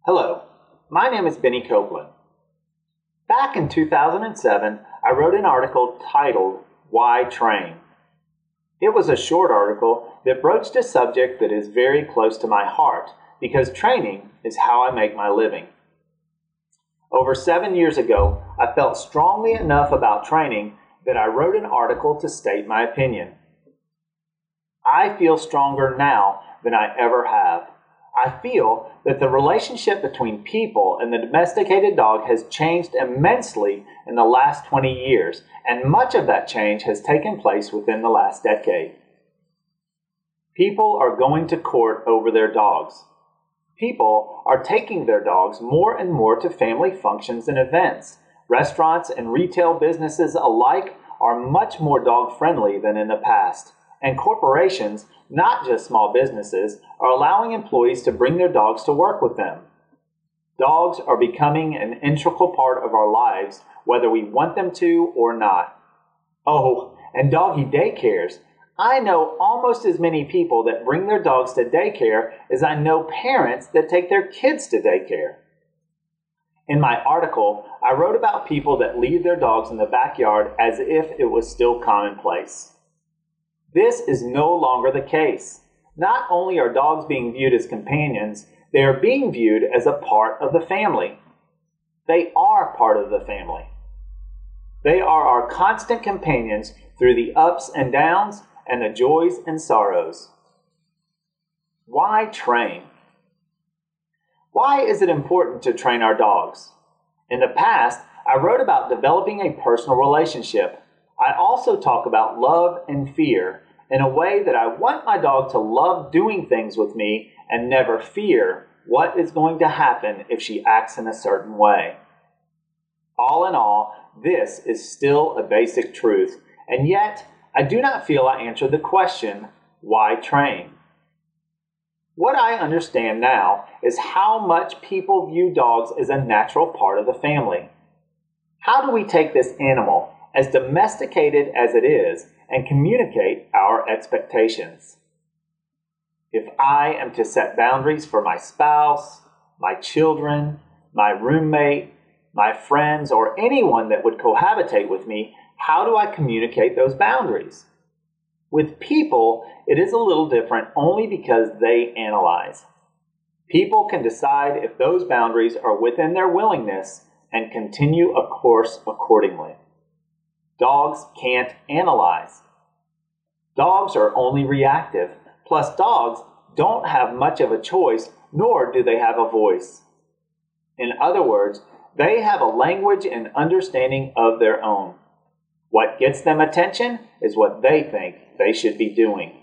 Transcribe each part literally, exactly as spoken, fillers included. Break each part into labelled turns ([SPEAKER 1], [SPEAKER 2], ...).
[SPEAKER 1] Hello, my name is Benny Copeland. Back in two thousand seven, I wrote an article titled, Why Train? It was a short article that broached a subject that is very close to my heart because training is how I make my living. Over seven years ago, I felt strongly enough about training that I wrote an article to state my opinion. I feel stronger now than I ever have. I feel that the relationship between people and the domesticated dog has changed immensely in the last twenty years, and much of that change has taken place within the last decade. People are going to court over their dogs. People are taking their dogs more and more to family functions and events. Restaurants and retail businesses alike are much more dog-friendly than in the past. And corporations, not just small businesses, are allowing employees to bring their dogs to work with them. Dogs are becoming an integral part of our lives, whether we want them to or not. Oh, and doggy daycares. I know almost as many people that bring their dogs to daycare as I know parents that take their kids to daycare. In my article, I wrote about people that leave their dogs in the backyard as if it was still commonplace. This is no longer the case. Not only are dogs being viewed as companions, they are being viewed as a part of the family. They are part of the family. They are our constant companions through the ups and downs and the joys and sorrows. Why train? Why is it important to train our dogs? In the past, I wrote about developing a personal relationship. I also talk about love and fear in a way that I want my dog to love doing things with me and never fear what is going to happen if she acts in a certain way. All in all, this is still a basic truth, and yet I do not feel I answered the question, why train? What I understand now is how much people view dogs as a natural part of the family. How do we take this animal, as domesticated as it is, and communicate our expectations? If I am to set boundaries for my spouse, my children, my roommate, my friends, or anyone that would cohabitate with me, how do I communicate those boundaries? With people, it is a little different only because they analyze. People can decide if those boundaries are within their willingness and continue a course accordingly. Dogs can't analyze. Dogs are only reactive. Plus, dogs don't have much of a choice, nor do they have a voice. In other words, they have a language and understanding of their own. What gets them attention is what they think they should be doing.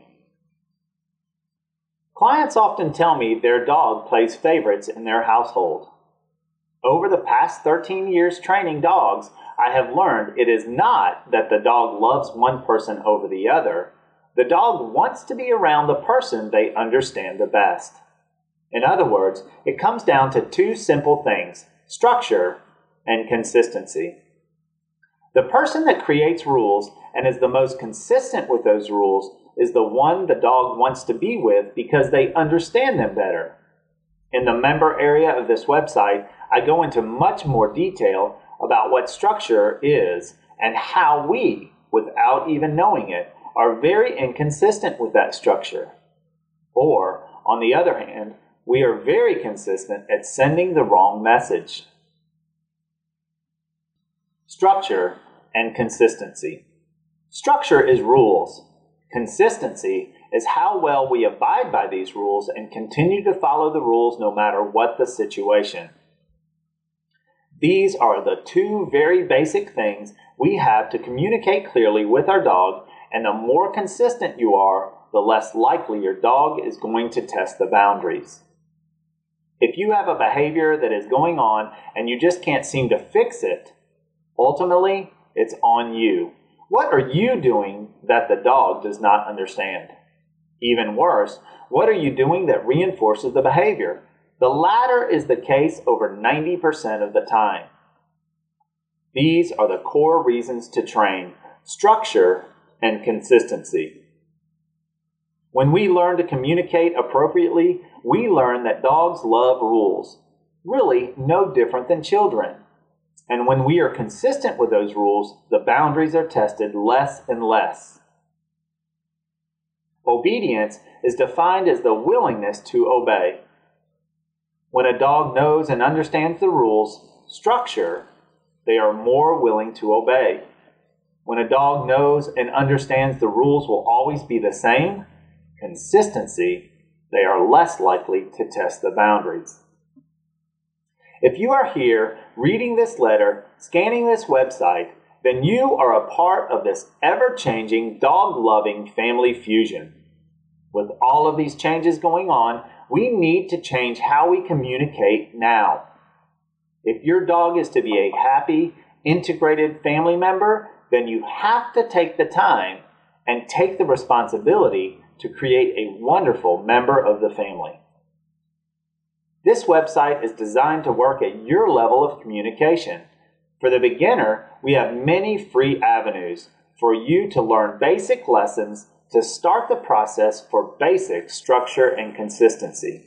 [SPEAKER 1] Clients often tell me their dog plays favorites in their household. Over the past thirteen years training dogs, I have learned it is not that the dog loves one person over the other. The dog wants to be around the person they understand the best. In other words, it comes down to two simple things: structure and consistency. The person that creates rules and is the most consistent with those rules is the one the dog wants to be with because they understand them better. In the member area of this website, I go into much more detail about what structure is and how we, without even knowing it, are very inconsistent with that structure. Or, on the other hand, we are very consistent at sending the wrong message. Structure and consistency. Structure is rules. Consistency is how well we abide by these rules and continue to follow the rules no matter what the situation. These are the two very basic things we have to communicate clearly with our dog, and the more consistent you are, the less likely your dog is going to test the boundaries. If you have a behavior that is going on and you just can't seem to fix it, ultimately, it's on you. What are you doing that the dog does not understand? Even worse, what are you doing that reinforces the behavior? The latter is the case over ninety percent of the time. These are the core reasons to train: structure and consistency. When we learn to communicate appropriately, we learn that dogs love rules. really no different than children. And when we are consistent with those rules, the boundaries are tested less and less. Obedience is defined as the willingness to obey. When a dog knows and understands the rules, structure, they are more willing to obey. When a dog knows and understands the rules will always be the same, consistency, they are less likely to test the boundaries. If you are here reading this letter, scanning this website, then you are a part of this ever-changing, dog-loving family fusion. With all of these changes going on, we need to change how we communicate now. If your dog is to be a happy, integrated family member, then you have to take the time and take the responsibility to create a wonderful member of the family. This website is designed to work at your level of communication. For the beginner, we have many free avenues for you to learn basic lessons to start the process for basic structure and consistency.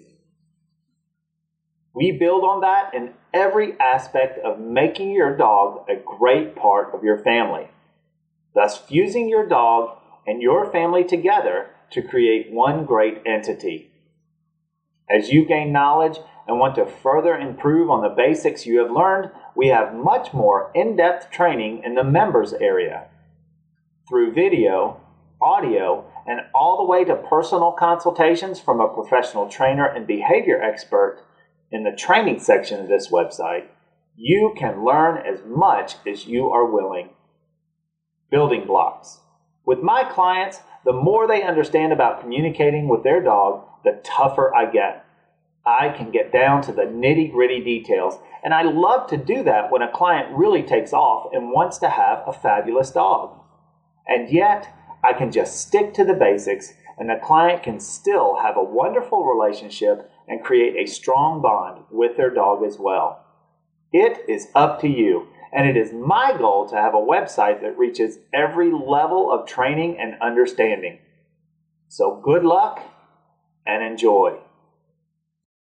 [SPEAKER 1] We build on that in every aspect of making your dog a great part of your family, thus fusing your dog and your family together to create one great entity. As you gain knowledge and want to further improve on the basics you have learned, we have much more in-depth training in the members area. Through video, audio, and all the way to personal consultations from a professional trainer and behavior expert in the training section of this website, you can learn as much as you are willing. Building blocks. With my clients, the more they understand about communicating with their dog, the tougher I get. I can get down to the nitty-gritty details, and I love to do that when a client really takes off and wants to have a fabulous dog. And yet, I can just stick to the basics, and the client can still have a wonderful relationship and create a strong bond with their dog as well. It is up to you, and it is my goal to have a website that reaches every level of training and understanding. So good luck and enjoy.